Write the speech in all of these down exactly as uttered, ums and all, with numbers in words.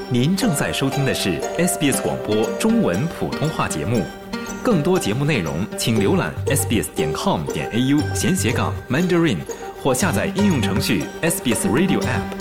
您正在收听的是 S B S 广播中文普通话节目，更多节目内容请浏览 s b s 点 com 点 a u 闲斜杠 Mandarin 或下载应用程序 S B S Radio App。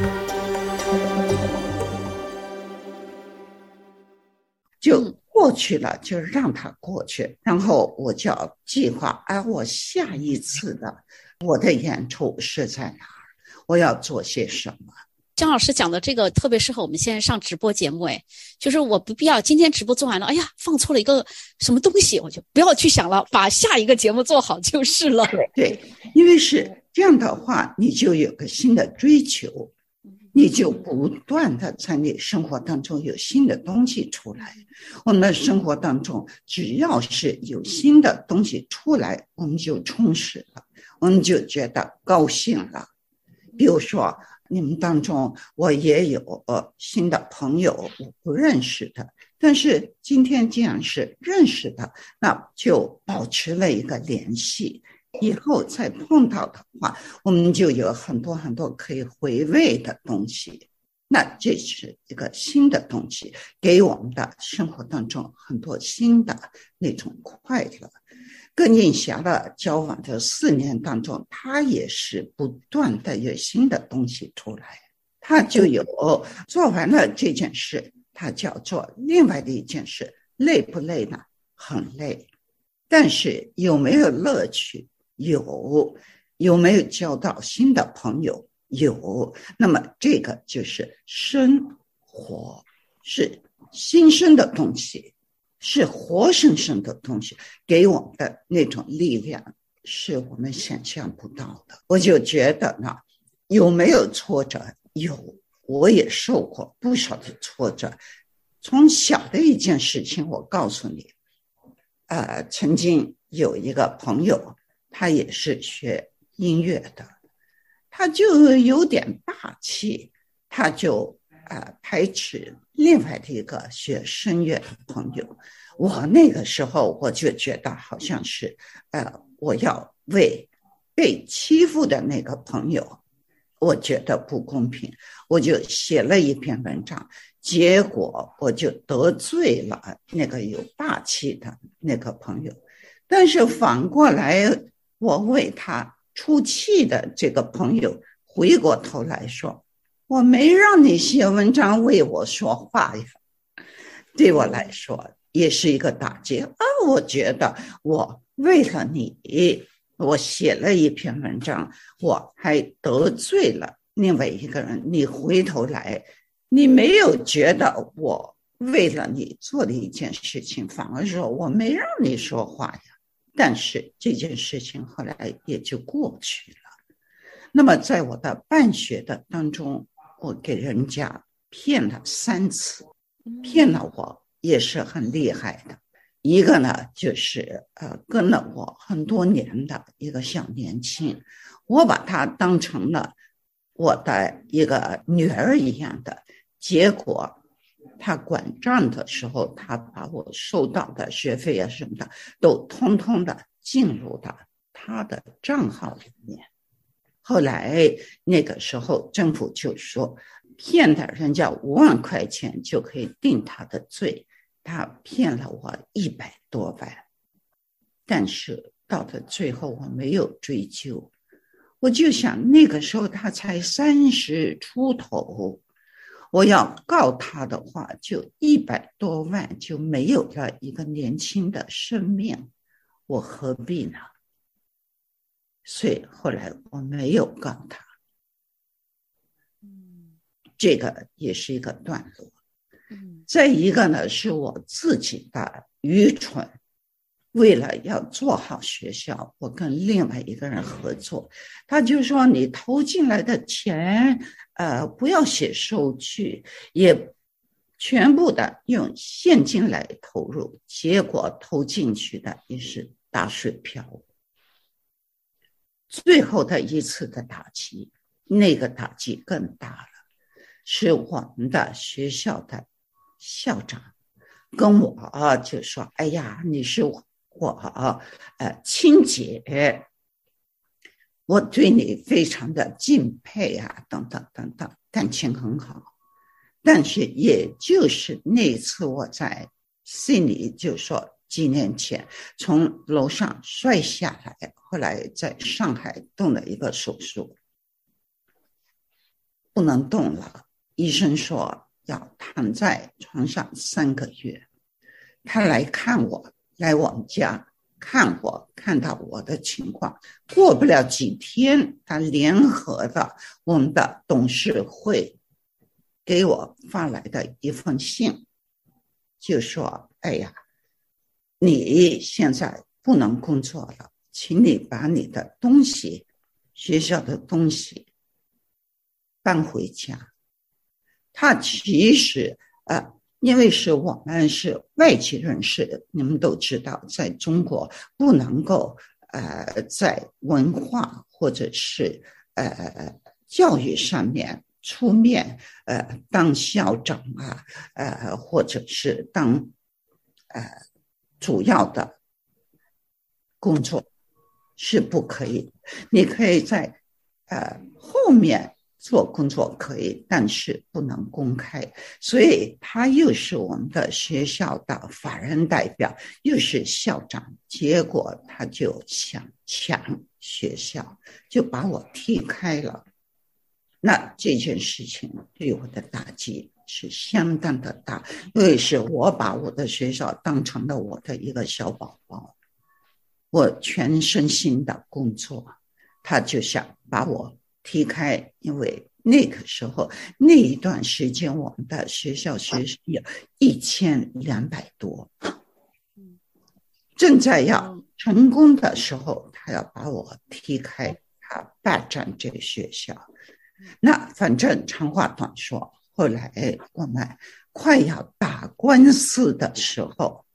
就过去了，就让它过去，然后我就要计划，哎，我下一次的我的演出是在哪儿，我要做些什么。 张老师讲的这个特别适合我们现在上直播节目，哎，就是我不必要今天直播做完了，哎呀，放错了一个什么东西，我就不要去想了，把下一个节目做好就是了。 对，因为是这样的话，你就有个新的追求，你就不断的在你生活当中有新的东西出来。我们的生活当中，只要是有新的东西出来，我们就充实了，我们就觉得高兴了。比如说你们当中我也有呃新的朋友，我不认识的，但是今天既然是认识的，那就保持了一个联系，以后再碰到的话，我们就有很多很多可以回味的东西。那这是一个新的东西，给我们的生活当中很多新的那种快乐。跟印霞的交往的四年当中，他也是不断的有新的东西出来，他就有做完了这件事，他就要做另外的一件事。累不累呢？很累，但是有没有乐趣？有。有没有交到新的朋友？有。那么这个就是生活，是新生的东西，是活生生的东西，给我们的那种力量是我们想象不到的。我就觉得呢，有没有挫折？有，我也受过不少的挫折。从小的一件事情，我告诉你，呃，曾经有一个朋友，他也是学音乐的，他就有点霸气，他就呃排斥另外的一个学声乐的朋友。我那个时候我就觉得好像是呃我要为被欺负的那个朋友，我觉得不公平，我就写了一篇文章，结果我就得罪了那个有霸气的那个朋友。但是反过来，我为他出气的这个朋友回过头来说，我没让你写文章为我说话呀。对我来说也是一个打击啊！我觉得我为了你，我写了一篇文章，我还得罪了另外一个人，你回头来，你没有觉得我为了你做的一件事情，反而说我没让你说话呀。但是这件事情后来也就过去了。那么在我的办学的当中，我给人家骗了三次，骗了我也是很厉害的。一个呢，就是呃跟了我很多年的一个小年轻，我把他当成了我的一个女儿一样的，结果他管账的时候，他把我收到的学费啊什么的都通通的进入到他的账号里面。后来那个时候政府就说，骗的人家五万块钱就可以定他的罪，他骗了我一百多万。但是到了最后我没有追究，我就想那个时候他才三十出头，我要告他的话，就一百多万就没有了一个年轻的生命，我何必呢？所以后来我没有告他。这个也是一个段落。再一个呢，是我自己的愚蠢，为了要做好学校，我跟另外一个人合作，他就说你投进来的钱呃，不要写收据，也全部的用现金来投入，结果投进去的也是打水漂。最后的一次的打击，那个打击更大了，是我们的学校的校长跟我就说，哎呀，你是我我呃亲姐，我对你非常的敬佩啊，等等等等，感情很好。 但是也就是那次我在悉尼，就说几年前从楼上摔下来，后来在上海动了一个手术，不能动了，医生说要躺在床上三个月。他来看我，来我们家看我，看到我的情况，过不了几天，他联合的我们的董事会给我发来的一封信，就说哎呀，你现在不能工作了，请你把你的东西，学校的东西搬回家。他其实呃，因为是我们是外籍人士，你们都知道，在中国不能够呃在文化或者是呃教育上面出面呃当校长啊，呃或者是当呃主要的工作是不可以。你可以在呃后面做工作可以，但是不能公开。所以他又是我们的学校的法人代表，又是校长，结果他就想抢学校，就把我踢开了。那这件事情对我的打击是相当的大，因为是我把我的学校当成了我的一个小宝宝，我全身心的工作，他就想把我踢开。因为那个时候那一段时间我们的学校学生有一千两百多，正在要成功的时候，他要把我踢开，他霸占这个学校。那反正长话短说，后来我们快要打官司的时候，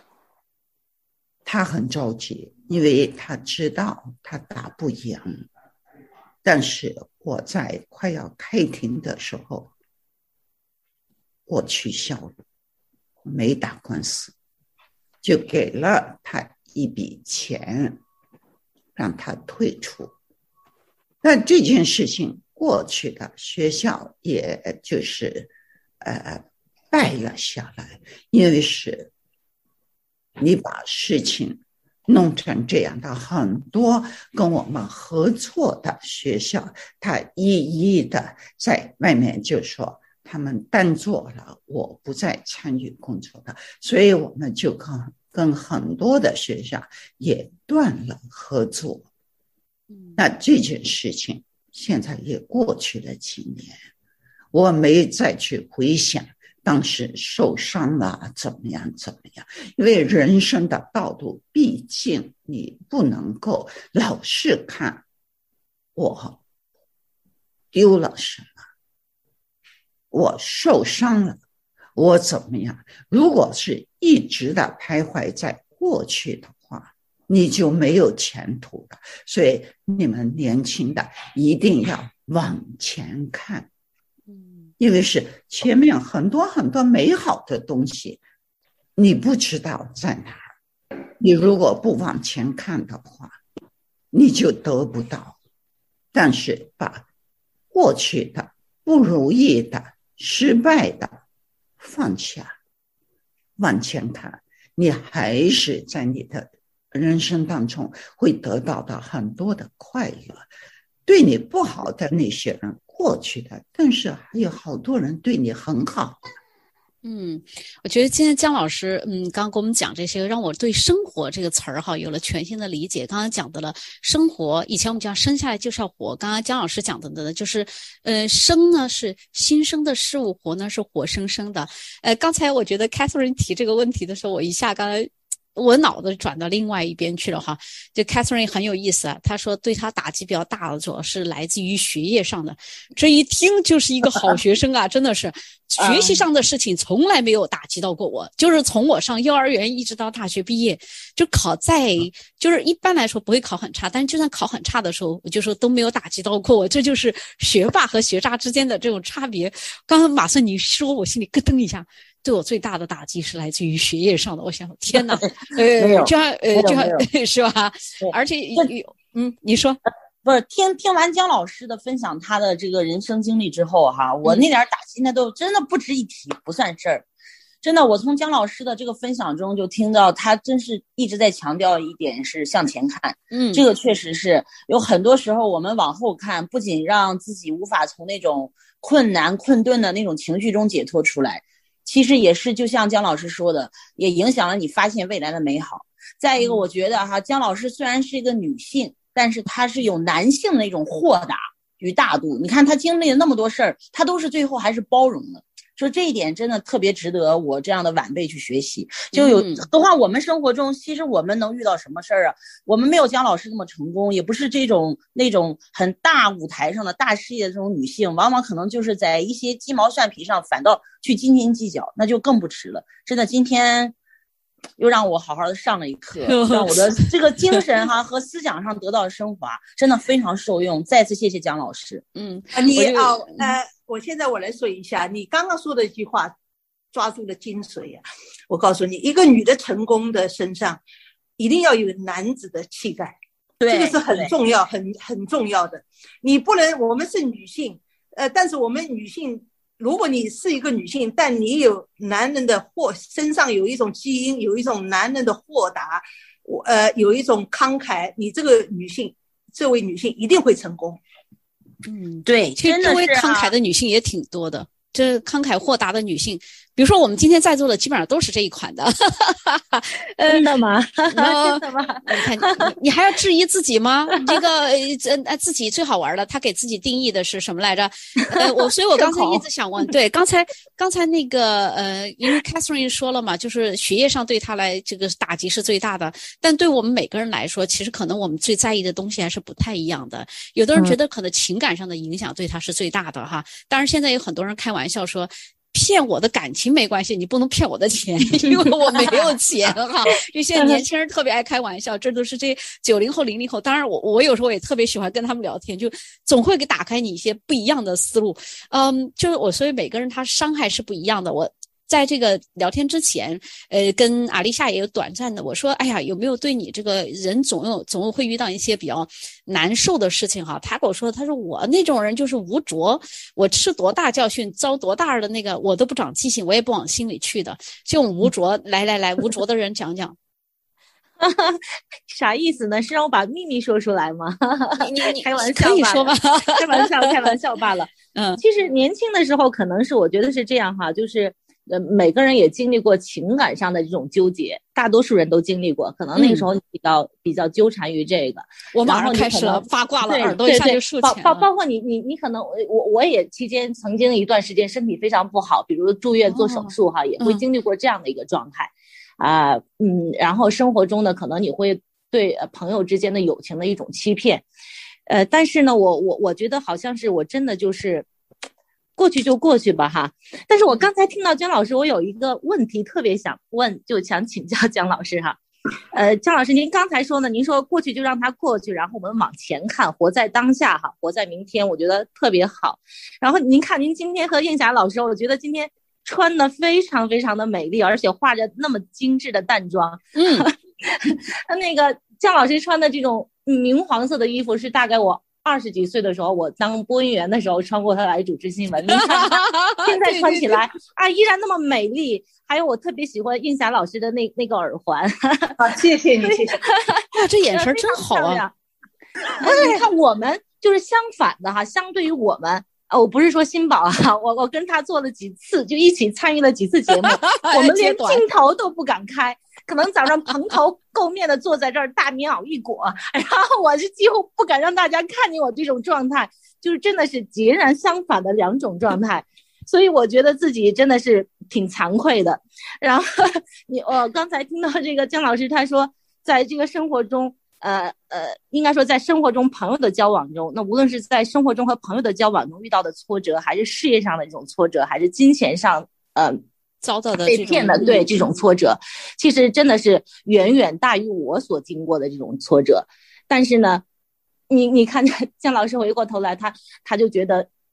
他很着急，因为他知道他打不赢。但是我在快要开庭的时候，我取消了，没打官司，就给了他一笔钱，让他退出。但这件事情过去的，学校也就是呃败了下来，因为是你把事情弄成这样的，很多跟我们合作的学校，他一一的在外面就说他们单做了，我不再参与工作的，所以我们就跟跟很多的学校也断了合作。那这件事情现在也过去了几年，我没再去回想当时受伤了怎么样怎么样，因为人生的道路毕竟你不能够老是看我丢了什么，我受伤了，我怎么样。如果是一直的徘徊在过去的话，你就没有前途了。所以你们年轻的一定要往前看，因为是前面很多很多美好的东西，你不知道在哪儿。你如果不往前看的话，你就得不到。但是把过去的不如意的失败的放下，往前看，你还是在你的人生当中会得到的很多的快乐。对你不好的那些人过去的，但是还有好多人对你很好。 嗯，我觉得今天姜老师，嗯，刚刚跟我们讲这些，让我对生活这个词儿哈有了全新的理解。刚刚讲的了生活，以前我们讲生下来就是要活，刚刚姜老师讲的呢，就是，呃，生呢是新生的事物，活呢是活生生的。呃，刚才我觉得 Catherine 提这个问题的时候，我一下刚才。我脑子转到另外一边去了哈，就 Catherine 很有意思啊，她说对她打击比较大的主要是来自于学业上的，这一听就是一个好学生啊，真的是学习上的事情从来没有打击到过我，就是从我上幼儿园一直到大学毕业，就考在就是一般来说不会考很差，但是就算考很差的时候，我就说都没有打击到过我，这就是学霸和学渣之间的这种差别。刚刚马上你说，我心里咯噔一下。对我最大的打击是来自于学业上的，我想天哪，呃，这样呃这样是吧？而且有嗯，你说不是听听完姜老师的分享，他的这个人生经历之后哈，我那点打击那都真的不值一提，不算事儿。真的，我从姜老师的这个分享中就听到，他真是一直在强调一点是向前看。嗯，这个确实是有很多时候我们往后看，不仅让自己无法从那种困难困顿的那种情绪中解脱出来，其实也是就像姜老师说的，也影响了你发现未来的美好。再一个，我觉得哈，姜老师虽然是一个女性，但是她是有男性的那种豁达与大度。你看她经历了那么多事儿，她都是最后还是包容的。说这一点真的特别值得我这样的晚辈去学习。就有的话，我们生活中其实我们能遇到什么事儿啊？我们没有姜老师那么成功，也不是这种那种很大舞台上的大事业的这种女性，往往可能就是在一些鸡毛蒜皮上反倒去斤斤计较，那就更不值了。真的，今天又让我好好的上了一课，让我的这个精神哈和思想上得到升华，真的非常受用。再次谢谢姜老师。 嗯，你啊呃。我现在我来说一下，你刚刚说的一句话抓住了精髓啊！我告诉你，一个女的成功的身上一定要有男子的气概，这个是很重要很很重要的。你不能，我们是女性，呃，但是我们女性，如果你是一个女性，但你有男人的豁，身上有一种基因，有一种男人的豁达，呃，有一种慷慨，你这个女性，这位女性一定会成功。 嗯，对，其实周围慷慨的女性也挺多的，这慷慨豁达的女性，比如说我们今天在座的基本上都是这一款的。 真的吗？ 真的吗？你看你，你还要质疑自己吗？这个呃自己最好玩的，他给自己定义的是什么来着？呃，我所以我刚才一直想问，对，刚才刚才那个呃，因为 Catherine 说了嘛，就是学业上对他来这个打击是最大的，但对我们每个人来说，其实可能我们最在意的东西还是不太一样的。有的人觉得可能情感上的影响对他是最大的哈，当然现在有很多人开玩笑说，骗我的感情没关系，你不能骗我的钱，因为我没有钱哈。因为现在年轻人特别爱开玩笑，这都是这九零后、零零后。当然我，我我有时候也特别喜欢跟他们聊天，就总会给打开你一些不一样的思路。嗯，就是我，所以每个人他伤害是不一样的。我在这个聊天之前，呃，跟阿丽夏也有短暂的，我说，哎呀，有没有对你这个人总有总会遇到一些比较难受的事情哈？他跟我说，他说我那种人就是无着，我吃多大教训，遭多大的那个，我都不长记性，我也不往心里去的。这种无着，来来来，无着的人讲讲。 啥意思呢？是让我把秘密说出来吗？ 你你开玩笑， 可以说吧， 开玩笑，开玩笑罢了。嗯，其实年轻的时候可能是我觉得是这样哈，就是。呃，每个人也经历过情感上的这种纠结，大多数人都经历过。可能那个时候你比较、嗯、比较纠缠于这个， 我马上开始了，八卦了，耳朵一下就竖起来了。 包包括你你你可能我我也期间曾经一段时间身体非常不好，比如住院做手术哈，哦、也会经历过这样的一个状态啊、呃、嗯，然后生活中呢，可能你会对朋友之间的友情的一种欺骗，呃，但是呢，我我我觉得好像是我真的就是。过去就过去吧哈，但是我刚才听到姜老师，我有一个问题特别想问，就想请教姜老师哈。呃，姜老师，您刚才说呢，您说过去就让它过去，然后我们往前看，活在当下哈，活在明天，我觉得特别好。然后您看您今天和映霞老师，我觉得今天穿的非常非常的美丽，而且化着那么精致的淡妆。嗯，那个姜老师穿的这种明黄色的衣服是大概我。二十几岁的时候，我当播音员的时候穿过它来主持新闻。你看，现在穿起来啊，依然那么美丽。还有我特别喜欢映霞老师的那那个耳环。 好，谢谢你，谢谢。 哇，这眼神真好啊！ 你看，我们就是相反的哈，相对于我们。呃，我不是说新宝啊，我我跟他做了几次，就一起参与了几次节目，我们连镜头都不敢开。可能早上蓬头垢面的坐在这儿，大棉袄一裹，然后我是几乎不敢让大家看见我这种状态，就是真的是截然相反的两种状态，所以我觉得自己真的是挺惭愧的。然后你我刚才听到这个姜老师他说，在这个生活中，呃呃，应该说在生活中朋友的交往中，那无论是在生活中和朋友的交往中遇到的挫折，还是事业上的这种挫折，还是金钱上呃。 遭到的被骗的对这种挫折，其实真的是远远大于我所经过的这种挫折。但是呢，你你看姜老师回过头来，他他就觉得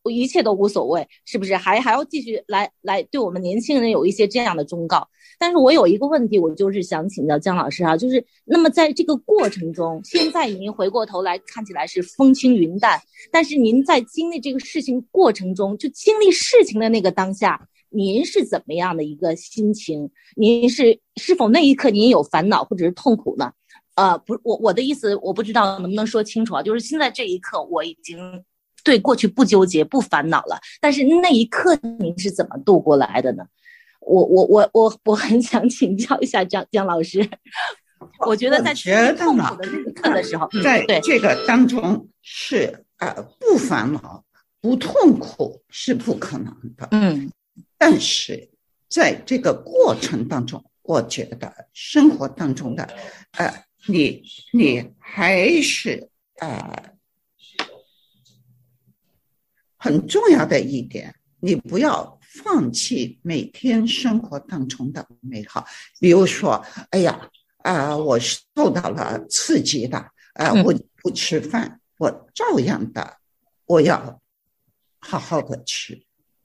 一切都无所谓，是不是？还还要继续来来对我们年轻人有一些这样的忠告。但是我有一个问题，我就是想请教姜老师啊，就是那么在这个过程中，现在您回过头来看起来是风轻云淡，但是您在经历这个事情过程中，就经历事情的那个当下，您是怎么样的一个心情？您是是否那一刻您有烦恼或者是痛苦呢？呃，不，我我的意思我不知道能不能说清楚啊，就是现在这一刻我已经对过去不纠结不烦恼了，但是那一刻您是怎么度过来的呢？我我我我我很想请教一下姜姜老师，我觉得在痛苦的那一刻的时候， 在这个当中是呃不烦恼不痛苦是不可能的， 嗯， 但是在这个过程当中，我觉得生活当中的呃你你还是呃很重要的一点，你不要放弃每天生活当中的美好。比如说，哎呀，啊、呃，我受到了刺激的，啊、呃，我不吃饭，我照样的，我要好好的吃。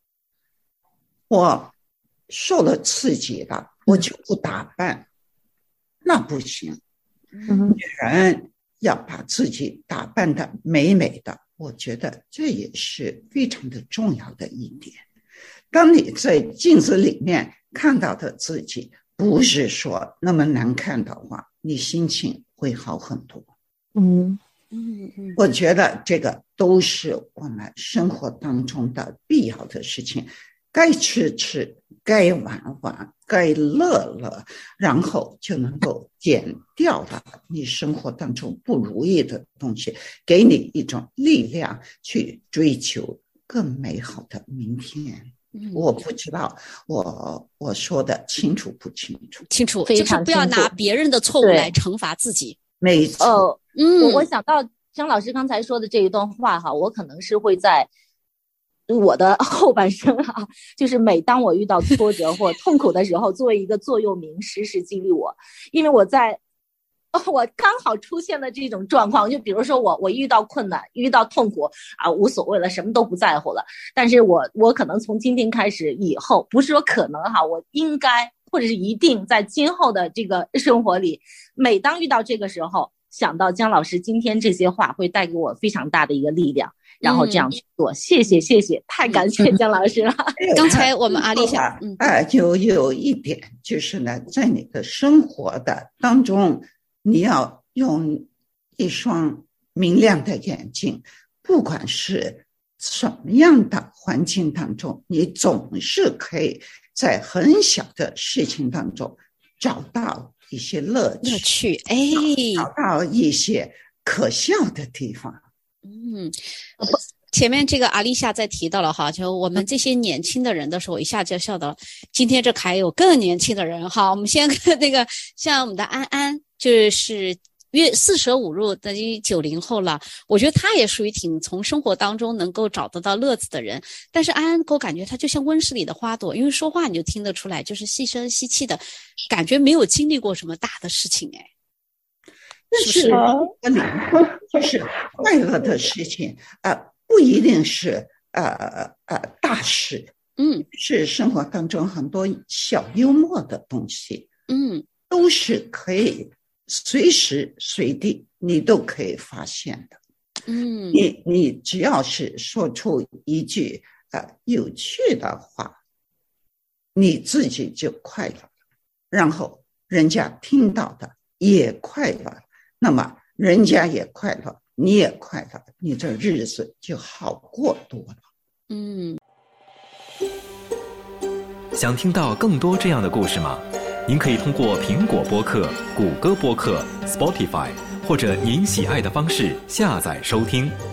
我受了刺激的，我就不打扮，那不行。女人要把自己打扮得美美的，我觉得这也是非常的重要的一点。当你在镜子里面看到的自己不是说那么难看的话，你心情会好很多。 嗯嗯嗯， 我觉得这个都是我们生活当中的必要的事情，该吃吃，该玩玩，该乐乐，然后就能够减掉了你生活当中不如意的东西，给你一种力量去追求更美好的明天。我不知道我我说的清楚不清楚？ 清楚， 非常清楚， 就是不要拿别人的错误来惩罚自己。 没错。 呃， 嗯， 我我想到姜老师刚才说的这一段话哈，我可能是会在我的后半生啊，就是每当我遇到挫折或痛苦的时候，作为一个座右铭，时时激励我。因为我在哦，我刚好出现了这种状况，就比如说我我遇到困难，遇到痛苦啊，无所谓了，什么都不在乎了。但是我我可能从今天开始以后，不是说可能哈，我应该或者是一定在今后的这个生活里，每当遇到这个时候，想到姜老师今天这些话，会带给我非常大的一个力量，然后这样去做。嗯、谢谢谢谢，太感谢姜老师了。 刚才我们阿丽想， 嗯，啊，就有一点就是呢，在你的生活的当中。你要用一双明亮的眼睛，不管是什么样的环境当中，你总是可以在很小的事情当中找到一些乐趣， 乐趣，哎， 找到一些可笑的地方。 嗯。前面这个阿丽夏在提到了哈，就我们这些年轻的人的时候，一下就笑到今天这还有更年轻的人哈。我们先看那个像我们的安安，就是约四舍五入等于九零后了，我觉得他也属于挺从生活当中能够找得到乐子的人。但是安安给我感觉他就像温室里的花朵，因为说话你就听得出来，就是细声细气的，感觉没有经历过什么大的事情哎。 但是就是快乐的事情啊。呃不一定是呃呃大事， 嗯， 是生活当中很多小幽默的东西， 嗯， 都是可以随时随地你都可以发现的， 嗯， 你你只要是说出一句呃有趣的话，你自己就快乐，然后人家听到的也快乐，那么人家也快乐。你也快乐，你这日子就好过多了。 嗯， 想听到更多这样的故事吗？您可以通过苹果播客、谷歌播客、Spotify 或者您喜爱的方式下载收听。